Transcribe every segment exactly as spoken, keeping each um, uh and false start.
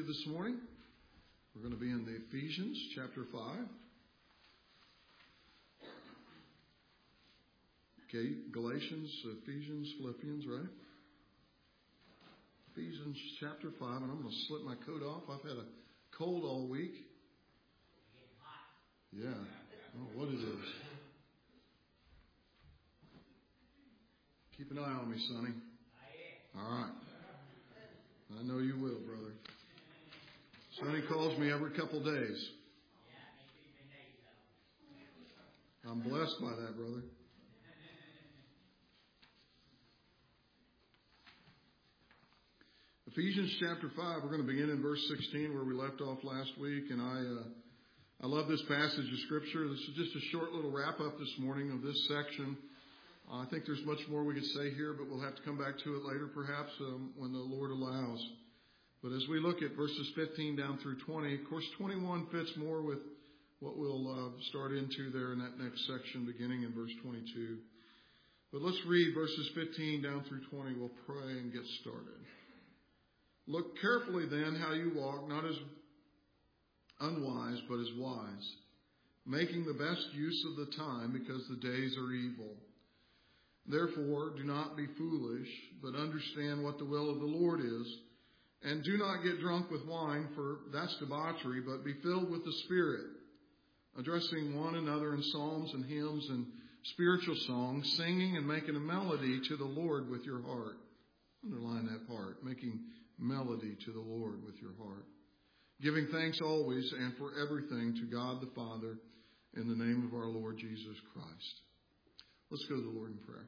this morning. We're going to be in the Ephesians chapter five. Okay, Galatians, Ephesians, Philippians, right? Ephesians chapter five, and I'm going to slip my coat off. I've had a cold all week. Yeah, I don't know what it is. Keep an eye on me, Sonny. All right. I know you will, brother. Sonny calls me every couple days. I'm blessed by that, brother. Ephesians chapter five, we're going to begin in verse sixteen where we left off last week. And I uh, I love this passage of Scripture. This is just a short little wrap-up this morning of this section. Uh, I think there's much more we could say here, but we'll have to come back to it later perhaps um, when the Lord allows. But as we look at verses fifteen down through twenty, of course, twenty-one fits more with what we'll uh, start into there in that next section beginning in verse twenty-two. But let's read verses fifteen down through twenty. We'll pray and get started. Look carefully then how you walk, not as unwise, but as wise, making the best use of the time because the days are evil. Therefore, do not be foolish, but understand what the will of the Lord is. And do not get drunk with wine, for that's debauchery, but be filled with the Spirit, addressing one another in psalms and hymns and spiritual songs, singing and making a melody to the Lord with your heart. Underline that part, making melody to the Lord with your heart. Giving thanks always and for everything to God the Father in the name of our Lord Jesus Christ. Let's go to the Lord in prayer.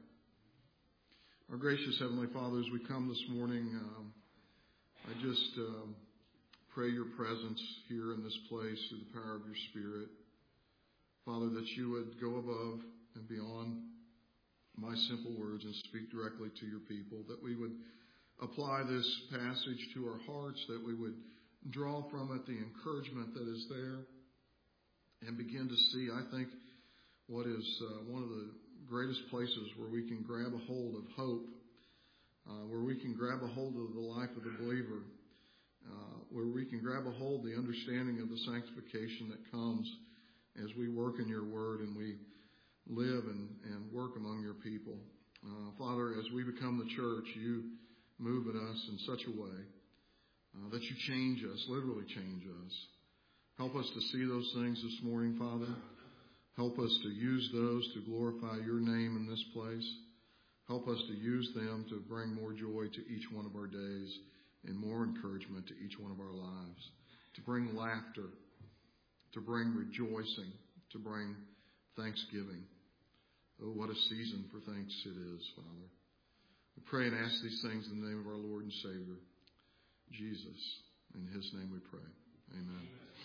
Our gracious Heavenly Father, as we come this morning, um, I just um, pray your presence here in this place through the power of your Spirit. Father, that you would go above and beyond my simple words and speak directly to your people, that we would apply this passage to our hearts, that we would draw from it the encouragement that is there and begin to see, I think, what is uh, one of the greatest places where we can grab a hold of hope, uh, where we can grab a hold of the life of the believer, uh, where we can grab a hold of the understanding of the sanctification that comes as we work in your word and we live and, and work among your people. Uh, Father, as we become the church, you move in us in such a way uh, that you change us, literally change us. Help us to see those things this morning, Father. Help us to use those to glorify your name in this place. Help us to use them to bring more joy to each one of our days and more encouragement to each one of our lives, to bring laughter, to bring rejoicing, to bring thanksgiving. Oh, what a season for thanks it is, Father. We pray and ask these things in the name of our Lord and Savior, Jesus. In his name we pray. Amen.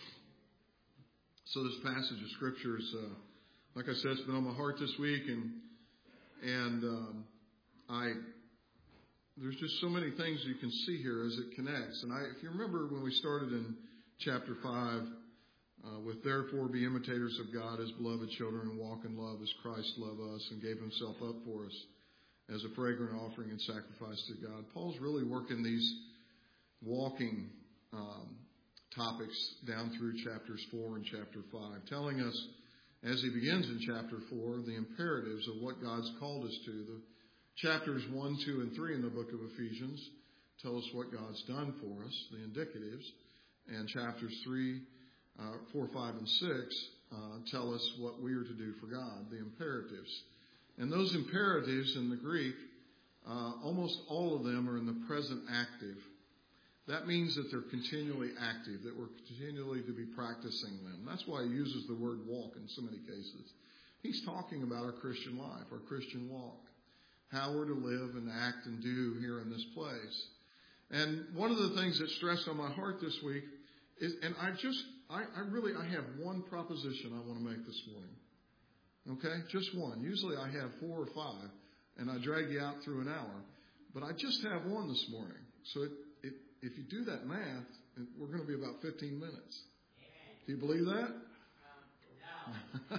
So this passage of Scripture is, uh, like I said, it's been on my heart this week, and and um, I there's just so many things you can see here as it connects. And I, if you remember when we started in chapter five, uh, with therefore be imitators of God as beloved children and walk in love as Christ loved us and gave himself up for us as a fragrant offering and sacrifice to God. Paul's really working these walking um, topics down through chapters four and chapter five, telling us, as he begins in chapter four, the imperatives of what God's called us to. The chapters one, two, and three in the book of Ephesians tell us what God's done for us, the indicatives, and chapters three, uh, four, five, and six uh, tell us what we are to do for God, the imperatives. And those imperatives in the Greek, uh, almost all of them are in the present active. That means that they're continually active, that we're continually to be practicing them. That's why he uses the word walk in so many cases. He's talking about our Christian life, our Christian walk, how we're to live and act and do here in this place. And one of the things that stressed on my heart this week is, and I just, I, I really, I have one proposition I want to make this morning. Okay, just one. Usually I have four or five, and I drag you out through an hour. But I just have one this morning. So it, it, if you do that math, we're going to be about fifteen minutes. Do you believe that? Um,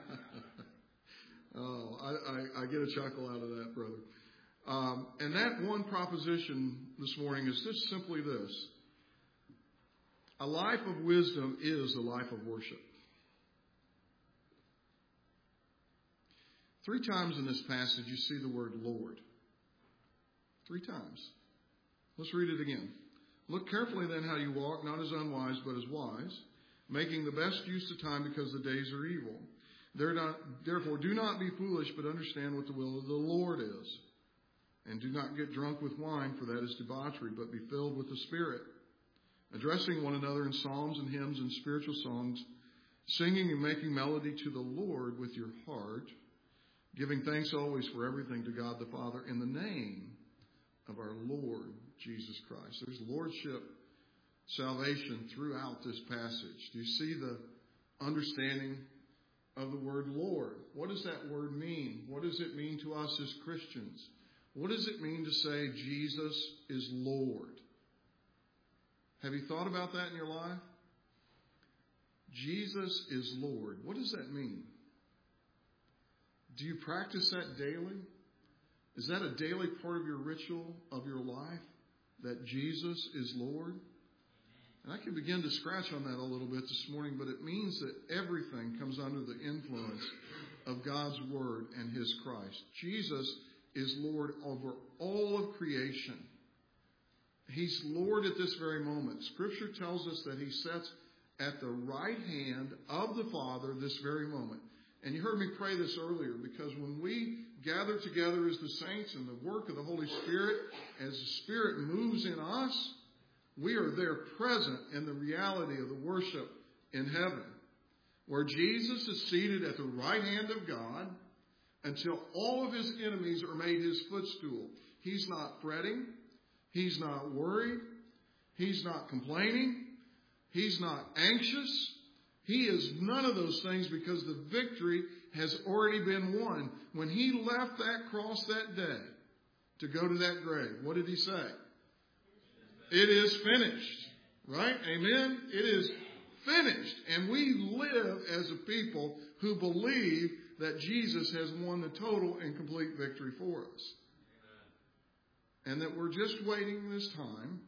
no. oh, I, I, I get a chuckle out of that, brother. Um, and that one proposition this morning is just simply this. A life of wisdom is a life of worship. Three times in this passage you see the word Lord. Three times. Let's read it again. Look carefully then how you walk, not as unwise, but as wise, making the best use of time because the days are evil. Therefore, do not be foolish, but understand what the will of the Lord is. And do not get drunk with wine, for that is debauchery, but be filled with the Spirit, addressing one another in psalms and hymns and spiritual songs, singing and making melody to the Lord with your heart, giving thanks always for everything to God the Father in the name of our Lord Jesus Christ. There's lordship, salvation throughout this passage. Do you see the understanding of the word Lord? What does that word mean? What does it mean to us as Christians? What does it mean to say Jesus is Lord? Have you thought about that in your life? Jesus is Lord. What does that mean? Do you practice that daily? Is that a daily part of your ritual of your life? That Jesus is Lord? And I can begin to scratch on that a little bit this morning, but it means that everything comes under the influence of God's Word and His Christ. Jesus is Lord over all of creation. He's Lord at this very moment. Scripture tells us that He sits at the right hand of the Father this very moment. And you heard me pray this earlier, because when we gather together as the saints in the work of the Holy Spirit, as the Spirit moves in us, we are there present in the reality of the worship in heaven, where Jesus is seated at the right hand of God until all of His enemies are made His footstool. He's not fretting. He's not worried. He's not complaining. He's not anxious. He is none of those things, because the victory has already been won. When He left that cross that day to go to that grave, what did He say? It is finished. Right? Amen? It is finished. And we live as a people who believe that Jesus has won the total and complete victory for us. And that we're just waiting this time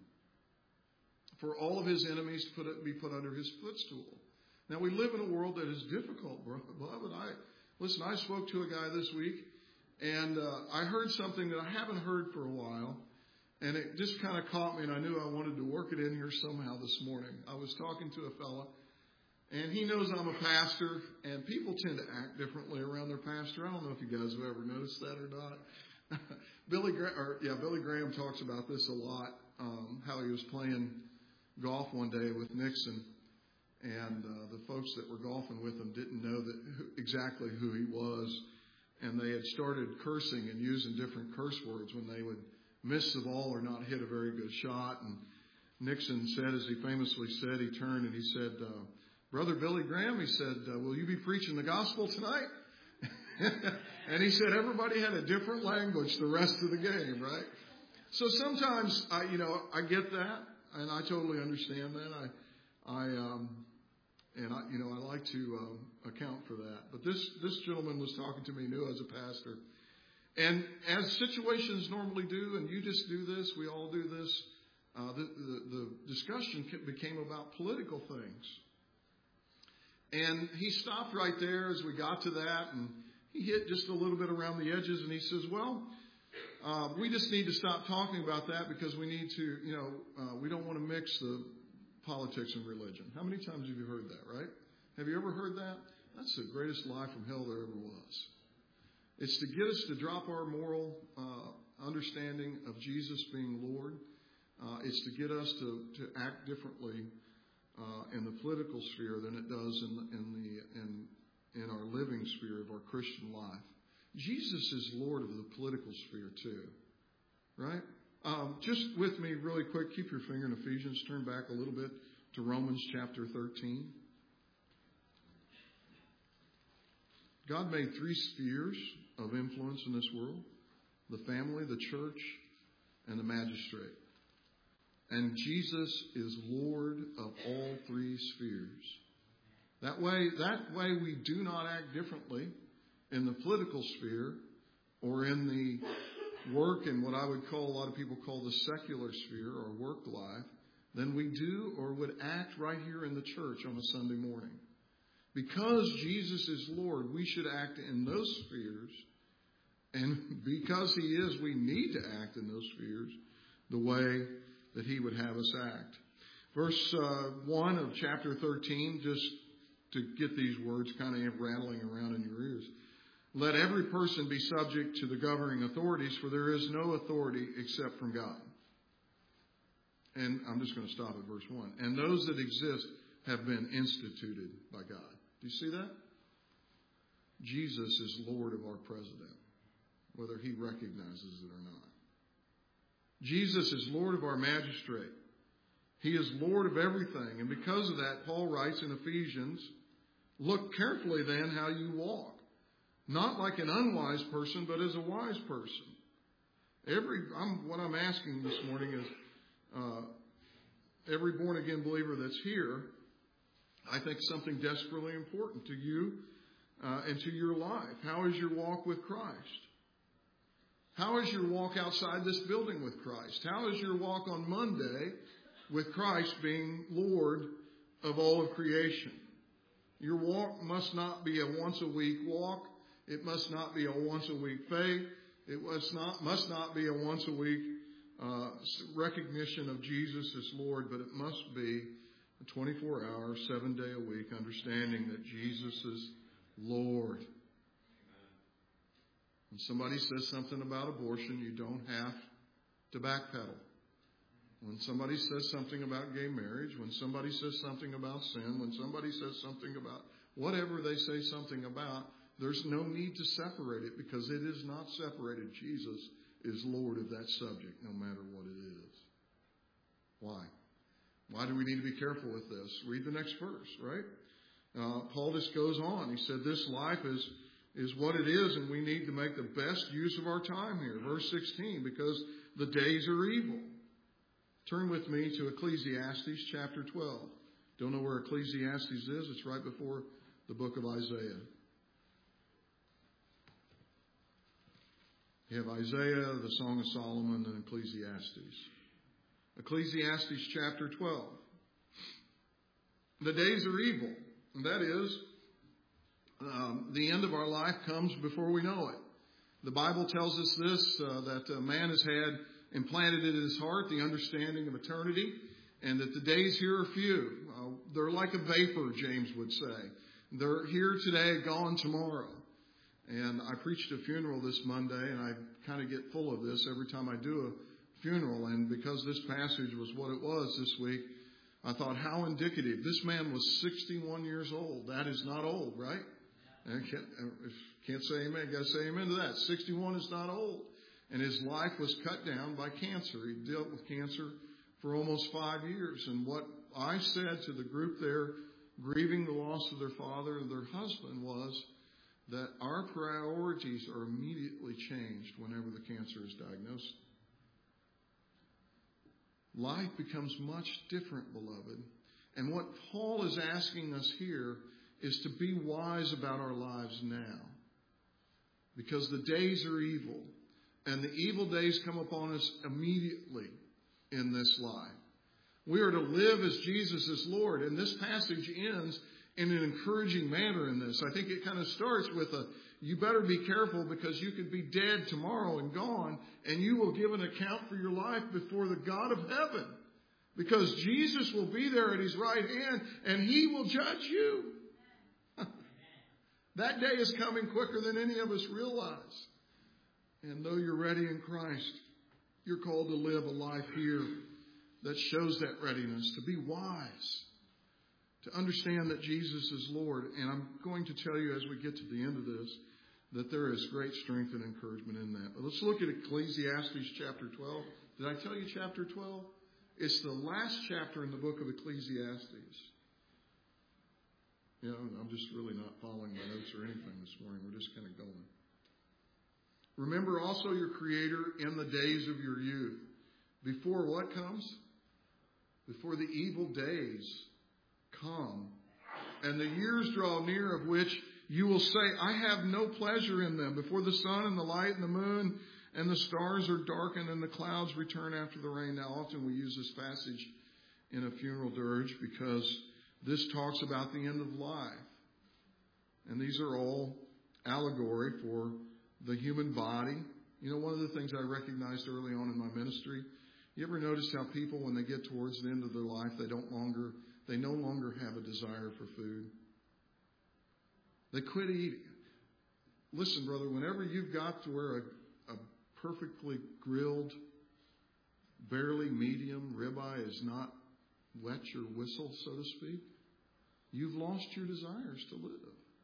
for all of His enemies to put it, be put under His footstool. Now, we live in a world that is difficult, beloved. I, listen, I spoke to a guy this week, and uh, I heard something that I haven't heard for a while, and it just kind of caught me, and I knew I wanted to work it in here somehow this morning. I was talking to a fella, and he knows I'm a pastor, and people tend to act differently around their pastor. I don't know if you guys have ever noticed that or not. Billy, Gra- or, yeah, Billy Graham talks about this a lot, um, how he was playing golf one day with Nixon. And uh, the folks that were golfing with him didn't know that who, exactly who he was. And they had started cursing and using different curse words when they would miss the ball or not hit a very good shot. And Nixon said, as he famously said, he turned and he said, uh, Brother Billy Graham, he said, uh, will you be preaching the gospel tonight? And he said everybody had a different language the rest of the game, right? So sometimes, I, you know, I get that, and I totally understand that. I, I, um, And, I, you know, I like to um, account for that. But this, this gentleman was talking to me new as a pastor. And as situations normally do, and you just do this, we all do this, uh, the, the, the discussion became about political things. And he stopped right there as we got to that, and he hit just a little bit around the edges, and he says, well, uh, we just need to stop talking about that because we need to, you know, uh, we don't want to mix the politics and religion. How many times have you heard that, right? Have you ever heard that? That's the greatest lie from hell there ever was. It's to get us to drop our moral uh, understanding of Jesus being Lord. Uh, it's to get us to, to act differently uh, in the political sphere than it does in the, in the in in our living sphere of our Christian life. Jesus is Lord of the political sphere too, right? Um, just with me really quick, keep your finger in Ephesians. Turn back a little bit to Romans chapter thirteen. God made three spheres of influence in this world: the family, the church, and the magistrate. And Jesus is Lord of all three spheres. That way, that way we do not act differently in the political sphere or in the work and what I would call, a lot of people call the secular sphere or work life. than we do or would act right here in the church on a Sunday morning. Because Jesus is Lord, we should act in those spheres. And because He is, we need to act in those spheres the way that He would have us act. Verse uh, one of chapter thirteen, just to get these words kind of rattling around in your ears. Let every person be subject to the governing authorities, for there is no authority except from God. And I'm just going to stop at verse one. And those that exist have been instituted by God. Do you see that? Jesus is Lord of our president, whether he recognizes it or not. Jesus is Lord of our magistrate. He is Lord of everything. And because of that, Paul writes in Ephesians, look carefully then how you walk. Not like an unwise person, but as a wise person. Every I'm, what I'm asking this morning is, uh, every born-again believer that's here, I think something desperately important to you uh, and to your life. How is your walk with Christ? How is your walk outside this building with Christ? How is your walk on Monday with Christ being Lord of all of creation? Your walk must not be a once-a-week walk. It must not be a once-a-week faith. It must not, must not be a once-a-week uh, recognition of Jesus as Lord, but it must be a twenty-four hour, seven-day-a-week understanding that Jesus is Lord. When somebody says something about abortion, you don't have to backpedal. When somebody says something about gay marriage, when somebody says something about sin, when somebody says something about whatever they say something about, there's no need to separate it because it is not separated. Jesus is Lord of that subject, no matter what it is. Why? Why do we need to be careful with this? Read the next verse, right? Uh, Paul just goes on. He said this life is, is what it is, and we need to make the best use of our time here. Verse sixteen, because the days are evil. Turn with me to Ecclesiastes chapter twelve. Don't know where Ecclesiastes is? It's right before the book of Isaiah. You have Isaiah, the Song of Solomon, and Ecclesiastes. Ecclesiastes chapter twelve. The days are evil. And that is, um, the end of our life comes before we know it. The Bible tells us this, uh, that uh, man has had implanted in his heart the understanding of eternity, and that the days here are few. Uh, they're like a vapor, James would say. They're here today, gone tomorrow. And I preached a funeral this Monday, and I kind of get full of this every time I do a funeral. And because this passage was what it was this week, I thought, how indicative. This man was sixty-one years old. That is not old, right? I can't, can't say amen. Got to say amen to that. sixty-one is not old. And his life was cut down by cancer. He dealt with cancer for almost five years. And what I said to the group there, grieving the loss of their father and their husband, was that our priorities are immediately changed whenever the cancer is diagnosed. Life becomes much different, beloved. And what Paul is asking us here is to be wise about our lives now. Because the days are evil. And the evil days come upon us immediately in this life. We are to live as Jesus is Lord. And this passage ends in an encouraging manner in this. I think it kind of starts with a, you better be careful because you could be dead tomorrow and gone, and you will give an account for your life before the God of heaven. Because Jesus will be there at his right hand, and he will judge you. That day is coming quicker than any of us realize. And though you're ready in Christ, you're called to live a life here that shows that readiness, to be wise, to understand that Jesus is Lord. And I'm going to tell you as we get to the end of this that there is great strength and encouragement in that. But let's look at Ecclesiastes chapter twelve. Did I tell you chapter twelve? It's the last chapter in the book of Ecclesiastes. You know, I'm just really not following my notes or anything this morning. We're just kind of going. Remember also your Creator in the days of your youth. Before what comes? Before the evil days come, and the years draw near of which you will say, I have no pleasure in them. Before the sun and the light and the moon and the stars are darkened and the clouds return after the rain. Now, often we use this passage in a funeral dirge because this talks about the end of life. And these are all allegory for the human body. You know, one of the things I recognized early on in my ministry, you ever notice how people, when they get towards the end of their life, they don't longer, they no longer have a desire for food. They quit eating. Listen, brother, whenever you've got to where a, a perfectly grilled, barely medium ribeye is not wet your whistle, so to speak, you've lost your desires to live.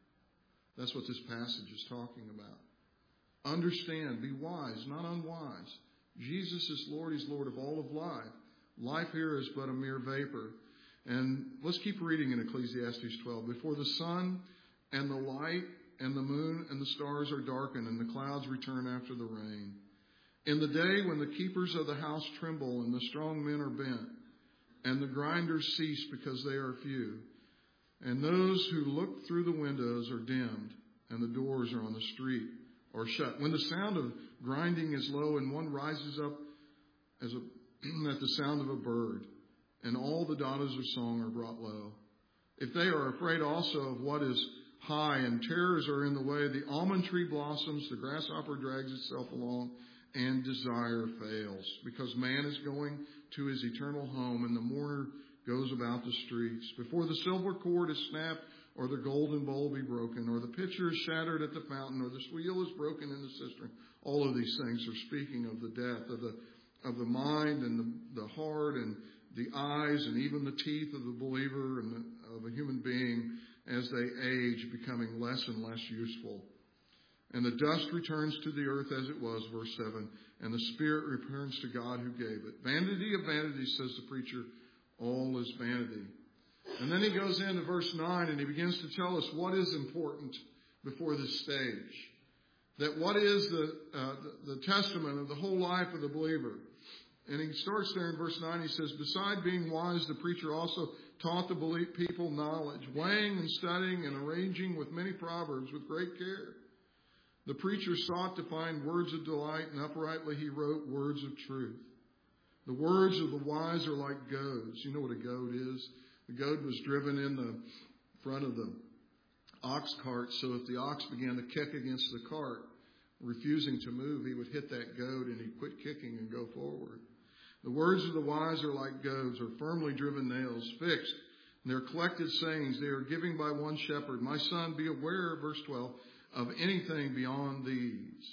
That's what this passage is talking about. Understand, be wise, not unwise. Jesus is Lord. He's Lord of all of life. Life here is but a mere vapor. And let's keep reading in Ecclesiastes twelve. Before the sun and the light and the moon and the stars are darkened and the clouds return after the rain. In the day when the keepers of the house tremble and the strong men are bent and the grinders cease because they are few. And those who look through the windows are dimmed, and the doors are on the street or shut. When the sound of grinding is low, and one rises up as a, at the sound of a bird, and all the daughters of song are brought low. If they are afraid also of what is high, and terrors are in the way, the almond tree blossoms, the grasshopper drags itself along, and desire fails. Because man is going to his eternal home, and the mourner goes about the streets. Before the silver cord is snapped, or the golden bowl be broken, or the pitcher is shattered at the fountain, or the wheel is broken in the cistern. All of these things are speaking of the death of the of the mind and the, the heart and the eyes and even the teeth of the believer and the, of a human being as they age, becoming less and less useful. And the dust returns to the earth as it was, verse seven, and the spirit returns to God who gave it. Vanity of vanities, says the preacher, all is vanity. And then he goes into verse nine and he begins to tell us what is important before this stage. That what is the, uh, the, the testament of the whole life of the believer. And he starts there in verse nine. He says, beside being wise, the preacher also taught the people knowledge, weighing and studying and arranging with many proverbs with great care. The preacher sought to find words of delight, and uprightly he wrote words of truth. The words of the wise are like goads. You know what a goad is? The goad was driven in the front of the ox cart, so if the ox began to kick against the cart, refusing to move, he would hit that goad and he'd quit kicking and go forward. The words of the wise are like goads, or firmly driven nails, fixed. And they're collected sayings. They are given by one shepherd. My son, be aware, verse twelve, of anything beyond these.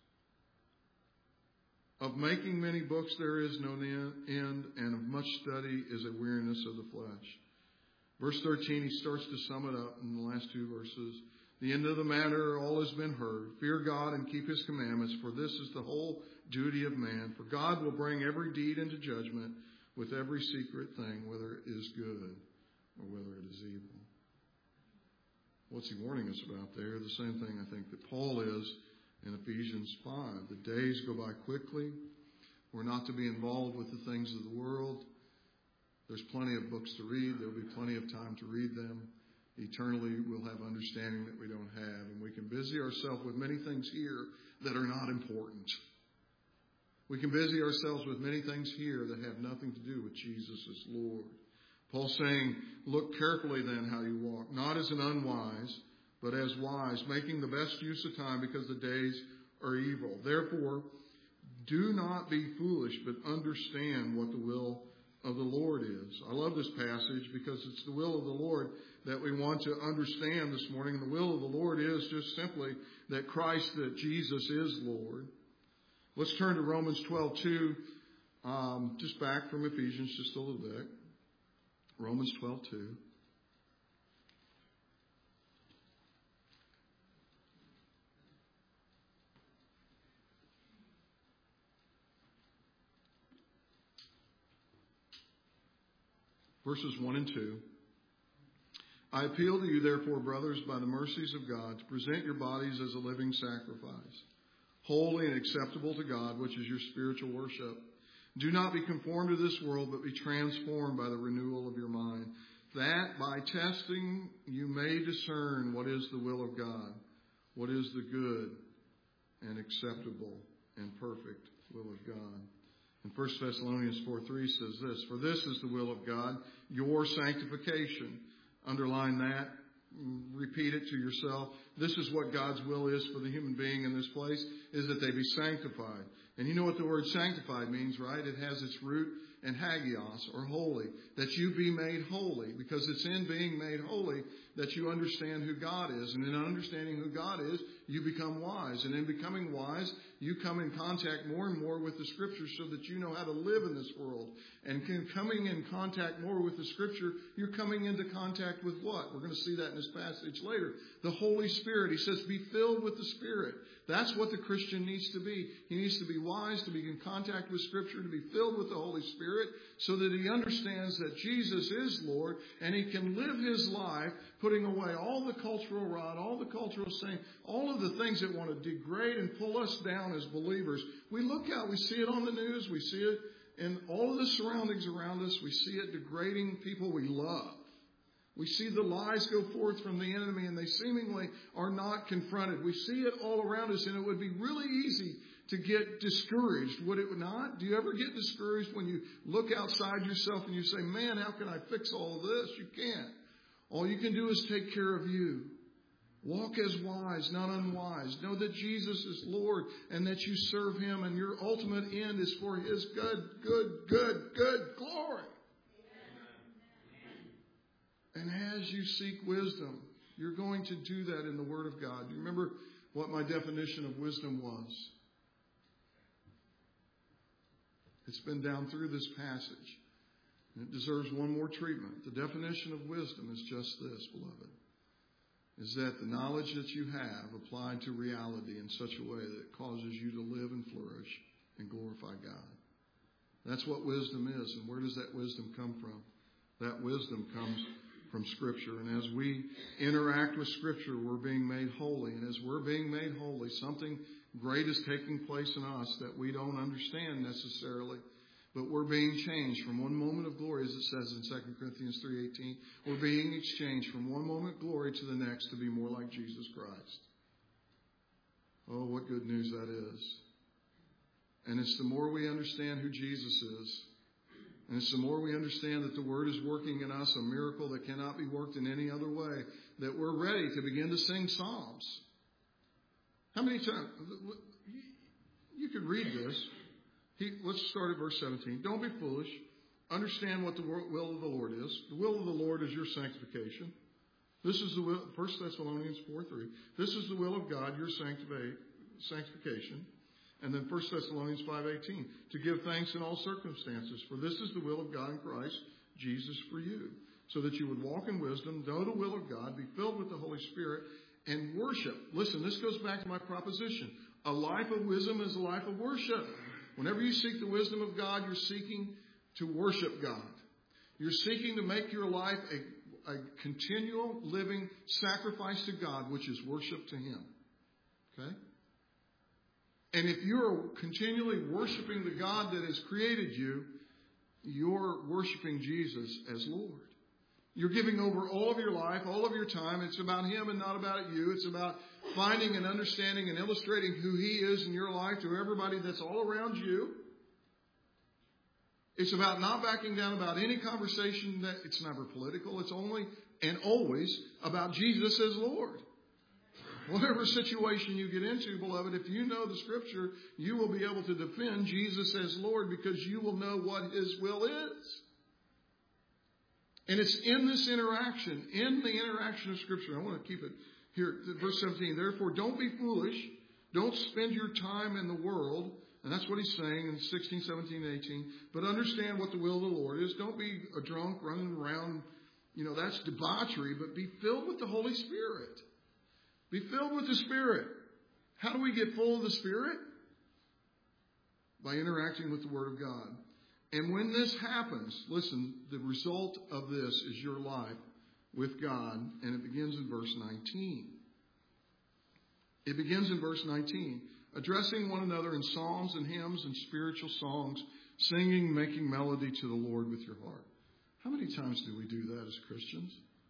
Of making many books there is no end, and of much study is a weariness of the flesh. Verse thirteen, he starts to sum it up in the last two verses. The end of the matter, all has been heard. Fear God and keep his commandments, for this is the whole duty of man. For God will bring every deed into judgment with every secret thing, whether it is good or whether it is evil. What's he warning us about there? The same thing I think that Paul is in Ephesians five. The days go by quickly. We're not to be involved with the things of the world. There's plenty of books to read. There'll be plenty of time to read them. Eternally, we'll have understanding that we don't have. And we can busy ourselves with many things here that are not important. We can busy ourselves with many things here that have nothing to do with Jesus as Lord. Paul's saying, look carefully then how you walk, not as an unwise, but as wise, making the best use of time because the days are evil. Therefore, do not be foolish, but understand what the will of the Lord is. I love this passage because it's the will of the Lord that we want to understand this morning. And the will of the Lord is just simply that Christ, that Jesus is Lord. Let's turn to Romans twelve two, um, just back from Ephesians just a little bit. Romans twelve two. Verses one and two. I appeal to you, therefore, brothers, by the mercies of God, to present your bodies as a living sacrifice, holy and acceptable to God, which is your spiritual worship. Do not be conformed to this world, but be transformed by the renewal of your mind, that by testing you may discern what is the will of God, what is the good and acceptable and perfect will of God. And First Thessalonians four three says this, for this is the will of God, your sanctification. Underline that. Repeat it to yourself. This is what God's will is for the human being in this place, is that they be sanctified. And you know what the word sanctified means, right? It has its root in hagios, or holy. That you be made holy. Because it's in being made holy that you understand who God is. And in understanding who God is, you become wise. And in becoming wise, you come in contact more and more with the Scripture so that you know how to live in this world. And coming in contact more with the Scripture, you're coming into contact with what? We're going to see that in this passage later. The Holy Spirit. He says, be filled with the Spirit. That's what the Christian needs to be. He needs to be wise, to be in contact with Scripture, to be filled with the Holy Spirit, so that he understands that Jesus is Lord, and he can live his life putting away all the cultural rot, all the cultural sin, all of the things that want to degrade and pull us down as believers. We look out, we see it on the news, we see it in all of the surroundings around us, we see it degrading people we love. We see the lies go forth from the enemy, and they seemingly are not confronted. We see it all around us, and it would be really easy to get discouraged, would it not? Do you ever get discouraged when you look outside yourself and you say, man, how can I fix all of this? You can't. All you can do is take care of you. Walk as wise, not unwise. Know that Jesus is Lord and that you serve him, and your ultimate end is for his good, good, good, good glory. And as you seek wisdom, you're going to do that in the Word of God. Do you remember what my definition of wisdom was? It's been down through this passage. And it deserves one more treatment. The definition of wisdom is just this, beloved. Is that the knowledge that you have applied to reality in such a way that it causes you to live and flourish and glorify God. That's what wisdom is. And where does that wisdom come from? That wisdom comes from Scripture. And as we interact with Scripture, we're being made holy. And as we're being made holy, something great is taking place in us that we don't understand necessarily. But we're being changed from one moment of glory, as it says in Second Corinthians three eighteen. We're being exchanged from one moment of glory to the next to be more like Jesus Christ. Oh, what good news that is. And it's the more we understand who Jesus is, and it's the more we understand that the Word is working in us, a miracle that cannot be worked in any other way, that we're ready to begin to sing psalms. How many times? You could read this. He, let's start at verse seventeen. Don't be foolish. Understand what the will of the Lord is. The will of the Lord is your sanctification. This is the will, First Thessalonians four three. This is the will of God, your sanctification. And then First Thessalonians five eighteen, to give thanks in all circumstances, for this is the will of God in Christ Jesus for you, so that you would walk in wisdom, know the will of God, be filled with the Holy Spirit, and worship. Listen, this goes back to my proposition. A life of wisdom is a life of worship. Whenever you seek the wisdom of God, you're seeking to worship God. You're seeking to make your life a, a continual living sacrifice to God, which is worship to him. Okay? And if you're continually worshiping the God that has created you, you're worshiping Jesus as Lord. You're giving over all of your life, all of your time. It's about him and not about you. It's about finding and understanding and illustrating who he is in your life to everybody that's all around you. It's about not backing down about any conversation that it's never political. It's only and always about Jesus as Lord. Whatever situation you get into, beloved, if you know the Scripture, you will be able to defend Jesus as Lord because you will know what his will is. And it's in this interaction, in the interaction of Scripture. I want to keep it here, verse seventeen. Therefore, don't be foolish. Don't spend your time in the world. And that's what he's saying in sixteen, seventeen, eighteen. But understand what the will of the Lord is. Don't be a drunk running around. You know, that's debauchery. But be filled with the Holy Spirit. Be filled with the Spirit. How do we get full of the Spirit? By interacting with the Word of God. And when this happens, listen, the result of this is your life with God. And it begins in verse nineteen. It begins in verse nineteen. Addressing one another in psalms and hymns and spiritual songs, singing, making melody to the Lord with your heart. How many times do we do that as Christians?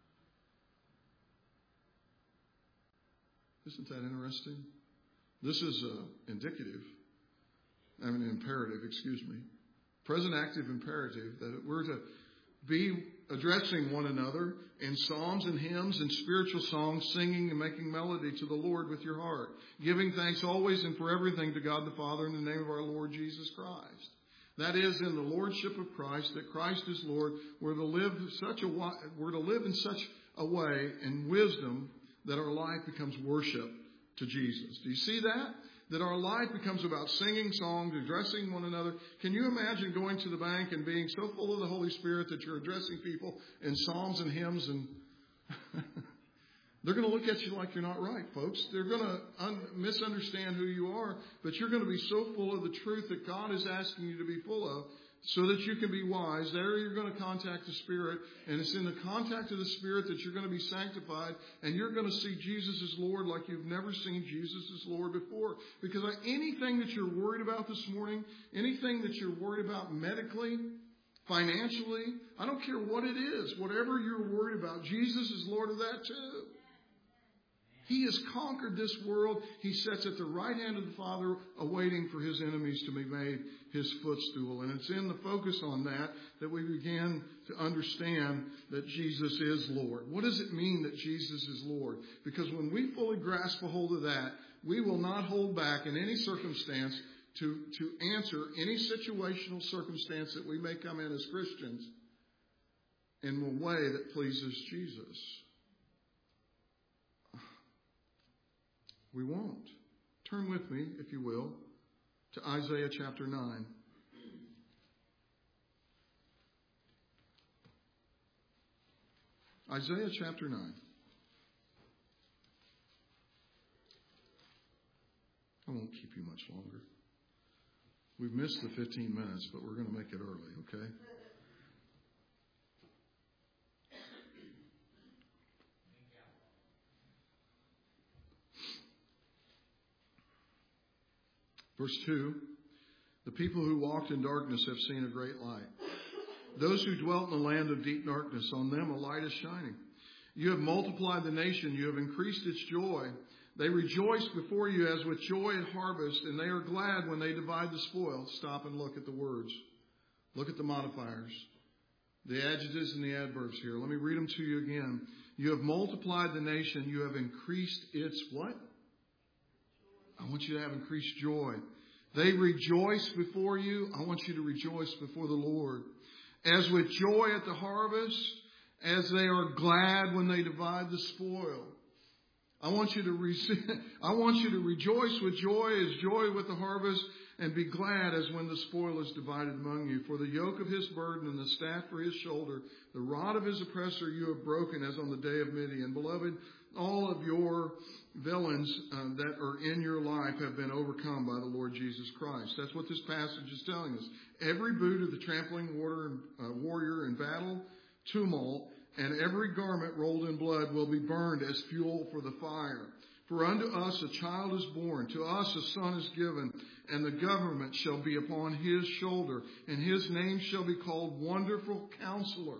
Isn't that interesting? This is uh, indicative, I mean imperative, excuse me. present active imperative, that we're to be addressing one another in psalms and hymns and spiritual songs, singing and making melody to the Lord with your heart, giving thanks always and for everything to God the Father in the name of our Lord Jesus Christ. That is, in the lordship of Christ, that Christ is Lord. We're to live such a we're to live in such a way in wisdom that our life becomes worship to Jesus. Do you see that? That our life becomes about singing songs, addressing one another. Can you imagine going to the bank and being so full of the Holy Spirit that you're addressing people in psalms and hymns, and they're going to look at you like you're not right, folks. They're going to un- misunderstand who you are, but you're going to be so full of the truth that God is asking you to be full of, so that you can be wise. There you're going to contact the Spirit, and it's in the contact of the Spirit that you're going to be sanctified, and you're going to see Jesus as Lord like you've never seen Jesus as Lord before. Because anything that you're worried about this morning, anything that you're worried about medically, financially, I don't care what it is, whatever you're worried about, Jesus is Lord of that too. He has conquered this world. He sits at the right hand of the Father, awaiting for his enemies to be made his footstool. And it's in the focus on that that we begin to understand that Jesus is Lord. What does it mean that Jesus is Lord? Because when we fully grasp a hold of that, we will not hold back in any circumstance to, to answer any situational circumstance that we may come in as Christians in a way that pleases Jesus. We won't. Turn with me, if you will, to Isaiah chapter nine. Isaiah chapter nine. I won't keep you much longer. We've missed the fifteen minutes, but we're going to make it early, okay? Verse two, the people who walked in darkness have seen a great light. Those who dwelt in the land of deep darkness, on them a light is shining. You have multiplied the nation. You have increased its joy. They rejoice before you as with joy at harvest, and they are glad when they divide the spoil. Stop and look at the words. Look at the modifiers, the adjectives and the adverbs here. Let me read them to you again. You have multiplied the nation. You have increased its what? I want you to have increased joy. They rejoice before you. I want you to rejoice before the Lord. As with joy at the harvest, as they are glad when they divide the spoil. I want you to re- I want you to rejoice with joy as joy with the harvest, and be glad as when the spoil is divided among you. For the yoke of his burden and the staff for his shoulder, the rod of his oppressor you have broken as on the day of Midian. Beloved, all of your villains uh, that are in your life have been overcome by the Lord Jesus Christ. That's what this passage is telling us. Every boot of the trampling warrior, uh, warrior in battle, tumult, and every garment rolled in blood will be burned as fuel for the fire. For unto us a child is born, to us a son is given, and the government shall be upon his shoulder, and his name shall be called Wonderful Counselor,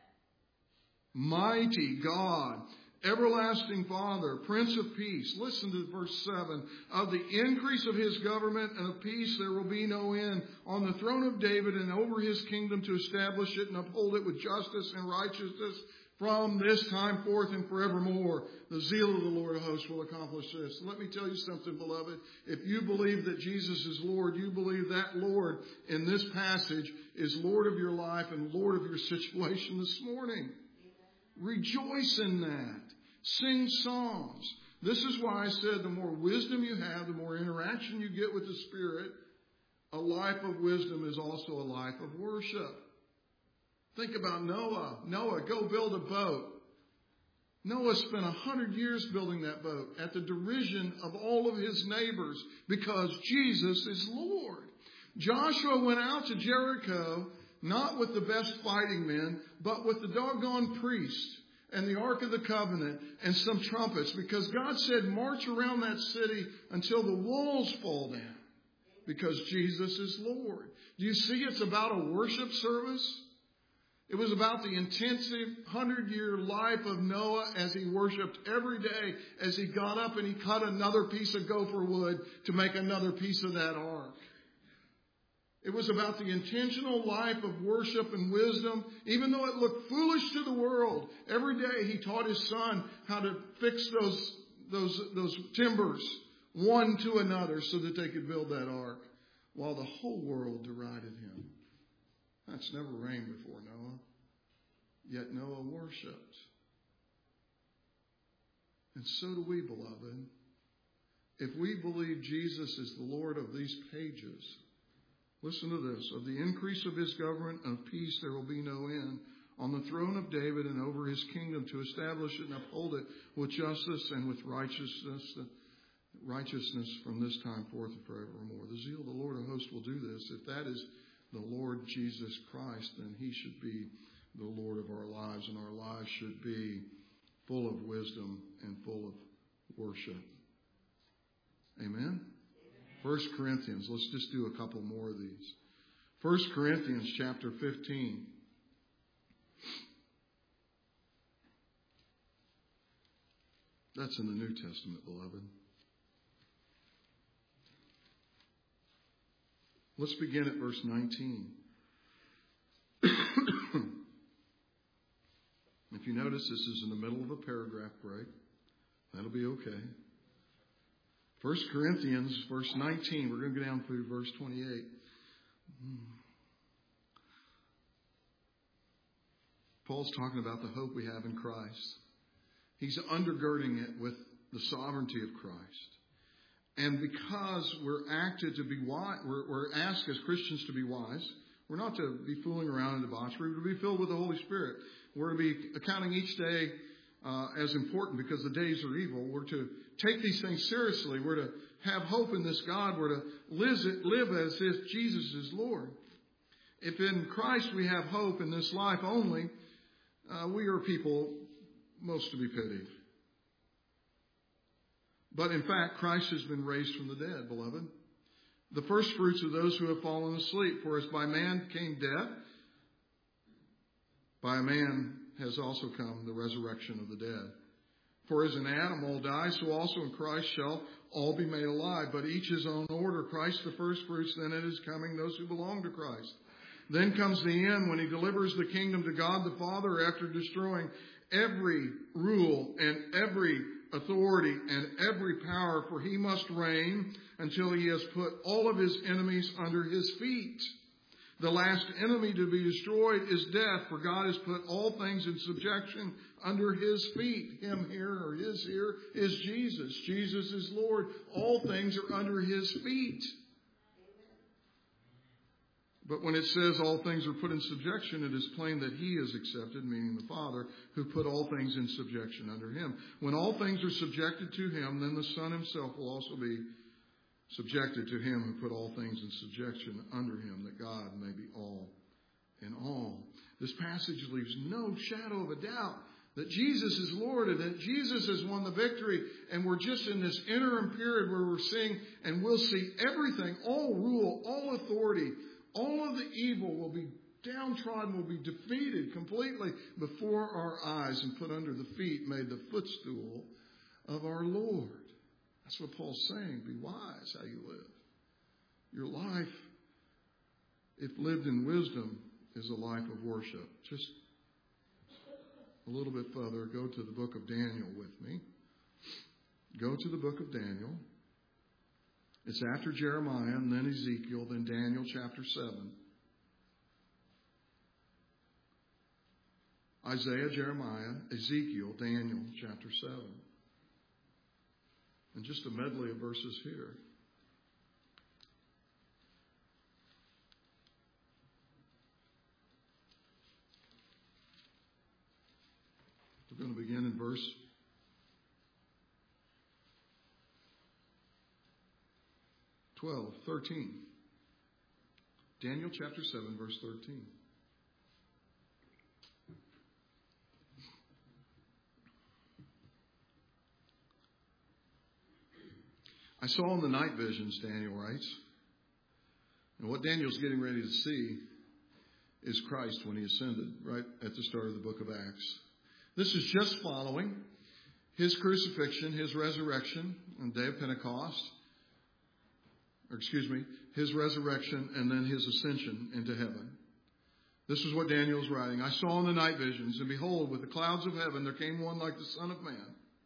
Mighty God, Everlasting Father, Prince of Peace. Listen to verse seven. Of the increase of his government and of peace there will be no end on the throne of David and over his kingdom, to establish it and uphold it with justice and righteousness from this time forth and forevermore. The zeal of the Lord of hosts will accomplish this. Let me tell you something, beloved. If you believe that Jesus is Lord, you believe that Lord in this passage is Lord of your life and Lord of your situation this morning. Rejoice in that. Sing songs. This is why I said the more wisdom you have, the more interaction you get with the Spirit. A life of wisdom is also a life of worship. Think about Noah. Noah, go build a boat. Noah spent a hundred years building that boat at the derision of all of his neighbors because Jesus is Lord. Joshua went out to Jericho not with the best fighting men, but with the doggone priest and the Ark of the Covenant and some trumpets, because God said, march around that city until the walls fall down, because Jesus is Lord. Do you see it's about a worship service? It was about the intensive hundred-year life of Noah as he worshiped every day, as he got up and he cut another piece of gopher wood to make another piece of that ark. It was about the intentional life of worship and wisdom, even though it looked foolish to the world. Every day he taught his son how to fix those, those, those timbers one to another so that they could build that ark, while the whole world derided him. That's never rained before Noah. Yet Noah worshipped. And so do we, beloved. If we believe Jesus is the Lord of these pages, listen to this. Of the increase of his government and of peace there will be no end, on the throne of David and over his kingdom, to establish it and uphold it with justice and with righteousness, righteousness from this time forth and forevermore. The zeal of the Lord of hosts will do this. If that is the Lord Jesus Christ, then he should be the Lord of our lives, and our lives should be full of wisdom and full of worship. Amen? First Corinthians. Let's just do a couple more of these. First Corinthians chapter fifteen. That's in the New Testament, beloved. Let's begin at verse nineteen. If you notice, this is in the middle of a paragraph break. That'll be okay. First Corinthians, verse nineteen. We're going to go down through verse twenty-eight. Paul's talking about the hope we have in Christ. He's undergirding it with the sovereignty of Christ. And because we're acted to be wise, we're, we're asked as Christians to be wise. We're not to be fooling around in debauchery. We're to be filled with the Holy Spirit. We're to be accounting each day uh, as important because the days are evil. We're to take these things seriously. We're to have hope in this God. We're to live, live as if Jesus is Lord. If in Christ we have hope in this life only, uh, we are people most to be pitied. But in fact, Christ has been raised from the dead, beloved. The first fruits of those who have fallen asleep. For as by man came death, by a man has also come the resurrection of the dead. For as in Adam all die, so also in Christ shall all be made alive. But each his own order. Christ the first fruits, then it is coming those who belong to Christ. Then comes the end when he delivers the kingdom to God the Father after destroying every rule and every authority and every power, for he must reign until he has put all of his enemies under his feet. The last enemy to be destroyed is death, for God has put all things in subjection under his feet. Him here or his here is Jesus. Jesus is Lord. All things are under his feet. But when it says all things are put in subjection, it is plain that he is accepted, meaning the Father, who put all things in subjection under him. When all things are subjected to him, then the Son himself will also be subjected to him who put all things in subjection under him, that God may be all in all. This passage leaves no shadow of a doubt that Jesus is Lord and that Jesus has won the victory. And we're just in this interim period where we're seeing and we'll see everything, all rule, all authority, all of the evil will be downtrodden, will be defeated completely before our eyes and put under the feet, made the footstool of our Lord. That's what Paul's saying. Be wise how you live. Your life, if lived in wisdom, is a life of worship. Just a little bit further, go to the book of Daniel with me. Go to the book of Daniel. It's after Jeremiah, and then Ezekiel, then Daniel chapter seven. Isaiah, Jeremiah, Ezekiel, Daniel chapter seven. And just a medley of verses here. We're going to begin in verse twelve, thirteen. Daniel chapter seven, verse thirteen. I saw in the night visions, Daniel writes, and what Daniel's getting ready to see is Christ when he ascended, right at the start of the book of Acts. This is just following his crucifixion, his resurrection on the day of Pentecost. or excuse me, his resurrection and then his ascension into heaven. This is what Daniel is writing. I saw in the night visions, and behold, with the clouds of heaven there came one like the Son of Man.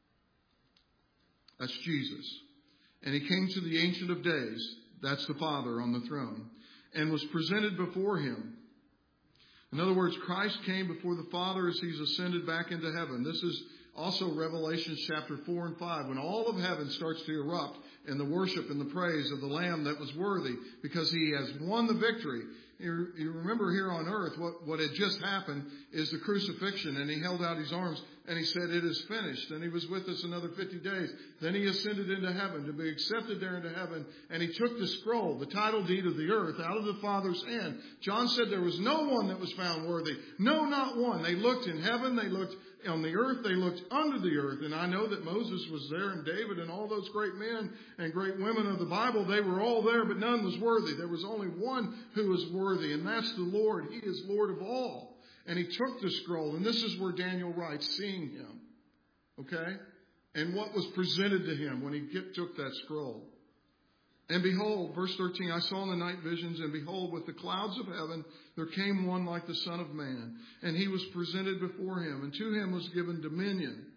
That's Jesus. And he came to the Ancient of Days, that's the Father on the throne, and was presented before him. In other words, Christ came before the Father as he's ascended back into heaven. This is also Revelation chapter four and five, when all of heaven starts to erupt in the worship and the praise of the Lamb that was worthy, because he has won the victory. You, you remember here on earth, what, what had just happened is the crucifixion, and he held out his arms and he said, it is finished. And he was with us another fifty days. Then he ascended into heaven to be accepted there into heaven. And he took the scroll, the title deed of the earth, out of the Father's hand. John said there was no one that was found worthy. No, not one. They looked in heaven. They looked on the earth. They looked under the earth. And I know that Moses was there, and David, and all those great men and great women of the Bible. They were all there, but none was worthy. There was only one who was worthy, and that's the Lord. He is Lord of all. And he took the scroll, and this is where Daniel writes, seeing him. Okay? And what was presented to him when he get, took that scroll. And behold, verse thirteen, I saw in the night visions, and behold, with the clouds of heaven, there came one like the Son of Man. And he was presented before him, and to him was given dominion,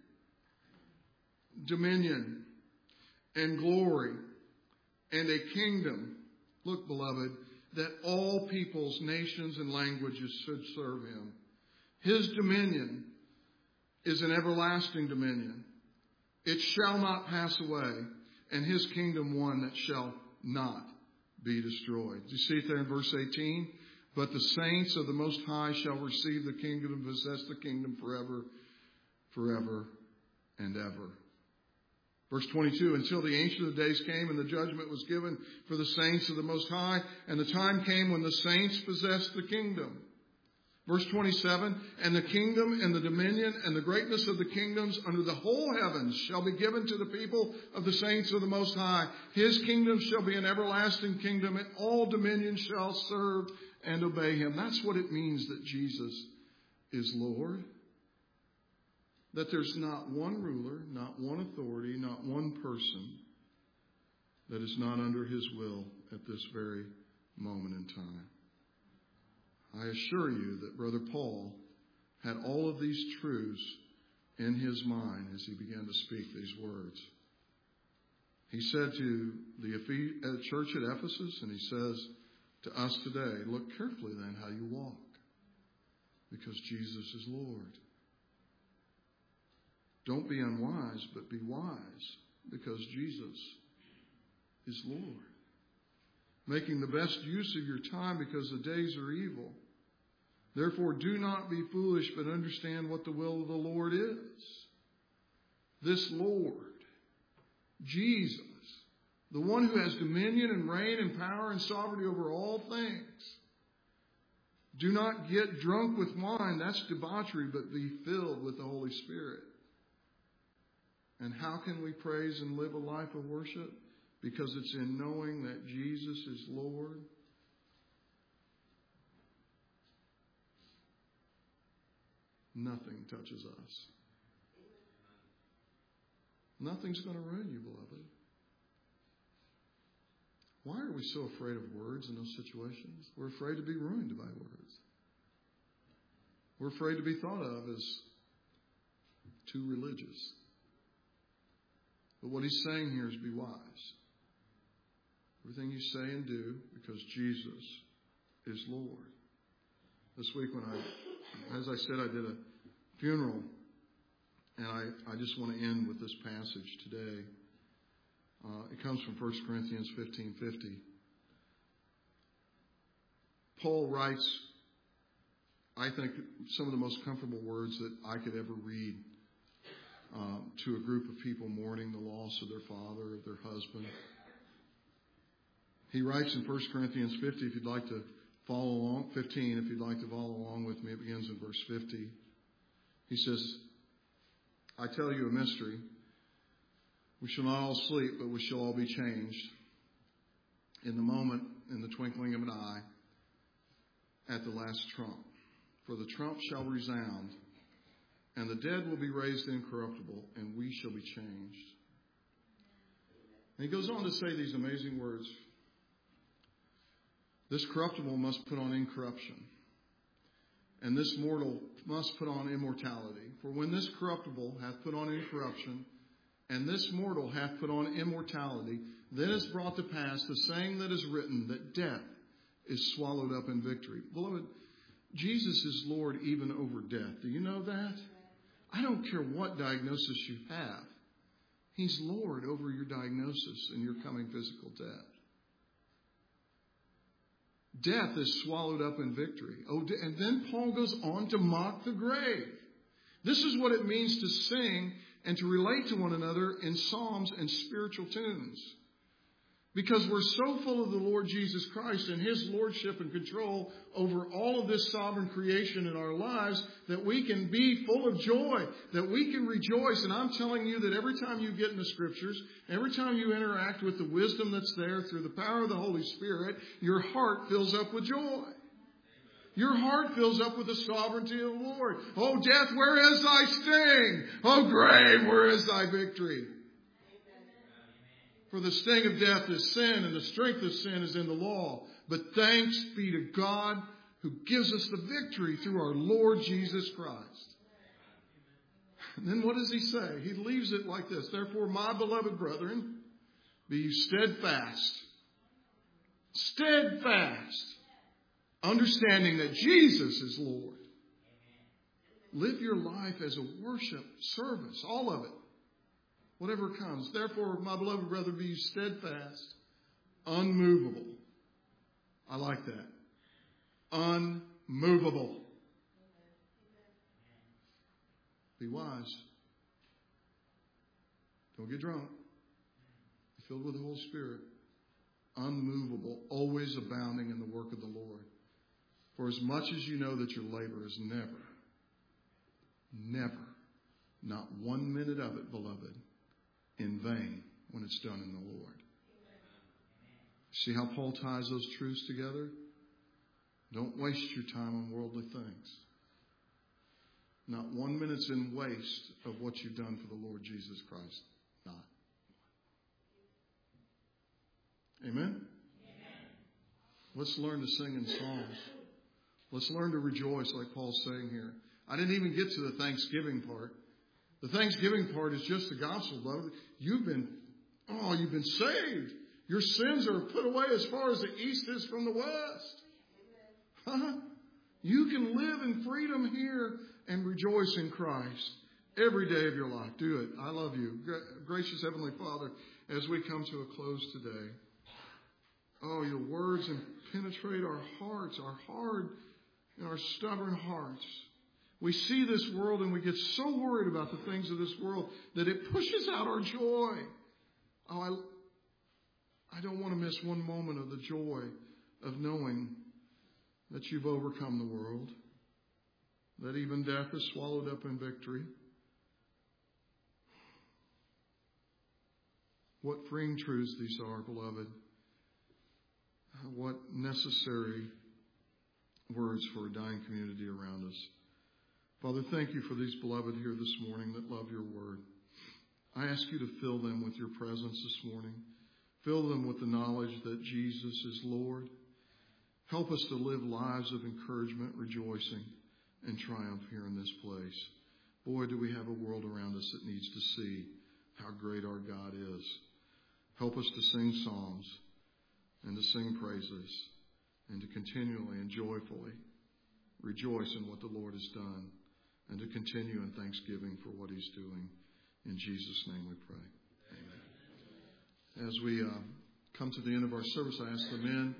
dominion, and glory, and a kingdom. Look, beloved, that all peoples, nations, and languages should serve him. His dominion is an everlasting dominion. It shall not pass away, and his kingdom one that shall not be destroyed. Do you see it there in verse eighteen? But the saints of the Most High shall receive the kingdom and possess the kingdom forever, forever, and ever. Verse twenty-two, until the Ancient of Days came and the judgment was given for the saints of the Most High, and the time came when the saints possessed the kingdom. Verse twenty-seven, and the kingdom and the dominion and the greatness of the kingdoms under the whole heavens shall be given to the people of the saints of the Most High. His kingdom shall be an everlasting kingdom, and all dominions shall serve and obey him. That's what it means that Jesus is Lord. That there's not one ruler, not one authority, not one person that is not under his will at this very moment in time. I assure you that Brother Paul had all of these truths in his mind as he began to speak these words. He said to the church at Ephesus, and he says to us today, look carefully then how you walk, because Jesus is Lord. Don't be unwise, but be wise, because Jesus is Lord. Making the best use of your time, because the days are evil. Therefore, do not be foolish, but understand what the will of the Lord is. This Lord, Jesus, the one who has dominion and reign and power and sovereignty over all things. Do not get drunk with wine, that's debauchery, but be filled with the Holy Spirit. And how can we praise and live a life of worship? Because it's in knowing that Jesus is Lord. Nothing touches us. Nothing's going to ruin you, beloved. Why are we so afraid of words in those situations? We're afraid to be ruined by words. We're afraid to be thought of as too religious. But what he's saying here is be wise. Everything you say and do, because Jesus is Lord. This week when I, as I said, I did a funeral, and I, I just want to end with this passage today. Uh, it comes from First Corinthians fifteen fifty. Paul writes, I think, some of the most comfortable words that I could ever read um, to a group of people mourning the loss of their father, of their husband. He writes in First Corinthians fifty, if you'd like to follow along, fifteen, if you'd like to follow along with me, it begins in verse fifty. He says, I tell you a mystery. We shall not all sleep, but we shall all be changed in the moment, in the twinkling of an eye, at the last trump. For the trump shall resound, and the dead will be raised incorruptible, and we shall be changed. And he goes on to say these amazing words. This corruptible must put on incorruption, and this mortal must put on immortality. For when this corruptible hath put on incorruption, and this mortal hath put on immortality, then is brought to pass the saying that is written, that death is swallowed up in victory. Beloved, Jesus is Lord even over death. Do you know that? I don't care what diagnosis you have. He's Lord over your diagnosis and your coming physical death. Death is swallowed up in victory. Oh, and then Paul goes on to mock the grave. This is what it means to sing and to relate to one another in psalms and spiritual tunes. Because we're so full of the Lord Jesus Christ and His lordship and control over all of this sovereign creation in our lives that we can be full of joy, that we can rejoice. And I'm telling you that every time you get in the Scriptures, every time you interact with the wisdom that's there through the power of the Holy Spirit, your heart fills up with joy. Your heart fills up with the sovereignty of the Lord. Oh, death, where is thy sting? Oh, grave, where is thy victory? For the sting of death is sin, and the strength of sin is in the law. But thanks be to God who gives us the victory through our Lord Jesus Christ. And then what does he say? He leaves it like this. Therefore, my beloved brethren, be you steadfast. Steadfast. Understanding that Jesus is Lord. Live your life as a worship service, all of it. Whatever comes. Therefore, my beloved brother, be steadfast, unmovable. I like that. Unmovable. Be wise. Don't get drunk. Be filled with the Holy Spirit. Unmovable, always abounding in the work of the Lord. For as much as you know that your labor is never, never, not one minute of it, beloved, in vain when it's done in the Lord. See how Paul ties those truths together? Don't waste your time on worldly things. Not one minute's in waste of what you've done for the Lord Jesus Christ. Not. Amen? Amen? Let's learn to sing in psalms. Let's learn to rejoice like Paul's saying here. I didn't even get to the Thanksgiving part. The Thanksgiving part is just the gospel, beloved. You've been, oh, you've been saved. Your sins are put away as far as the east is from the west. Huh? You can live in freedom here and rejoice in Christ every day of your life. Do it. I love you. Gracious Heavenly Father, as we come to a close today, oh, your words penetrate our hearts, our hard and our stubborn hearts. We see this world and we get so worried about the things of this world that it pushes out our joy. Oh, I, I don't want to miss one moment of the joy of knowing that you've overcome the world, that even death is swallowed up in victory. What freeing truths these are, beloved. What necessary words for a dying community around us. Father, thank you for these beloved here this morning that love your word. I ask you to fill them with your presence this morning. Fill them with the knowledge that Jesus is Lord. Help us to live lives of encouragement, rejoicing, and triumph here in this place. Boy, do we have a world around us that needs to see how great our God is. Help us to sing psalms and to sing praises and to continually and joyfully rejoice in what the Lord has done and to continue in thanksgiving for what he's doing. In Jesus' name we pray. Amen. As we uh, come to the end of our service, I ask the men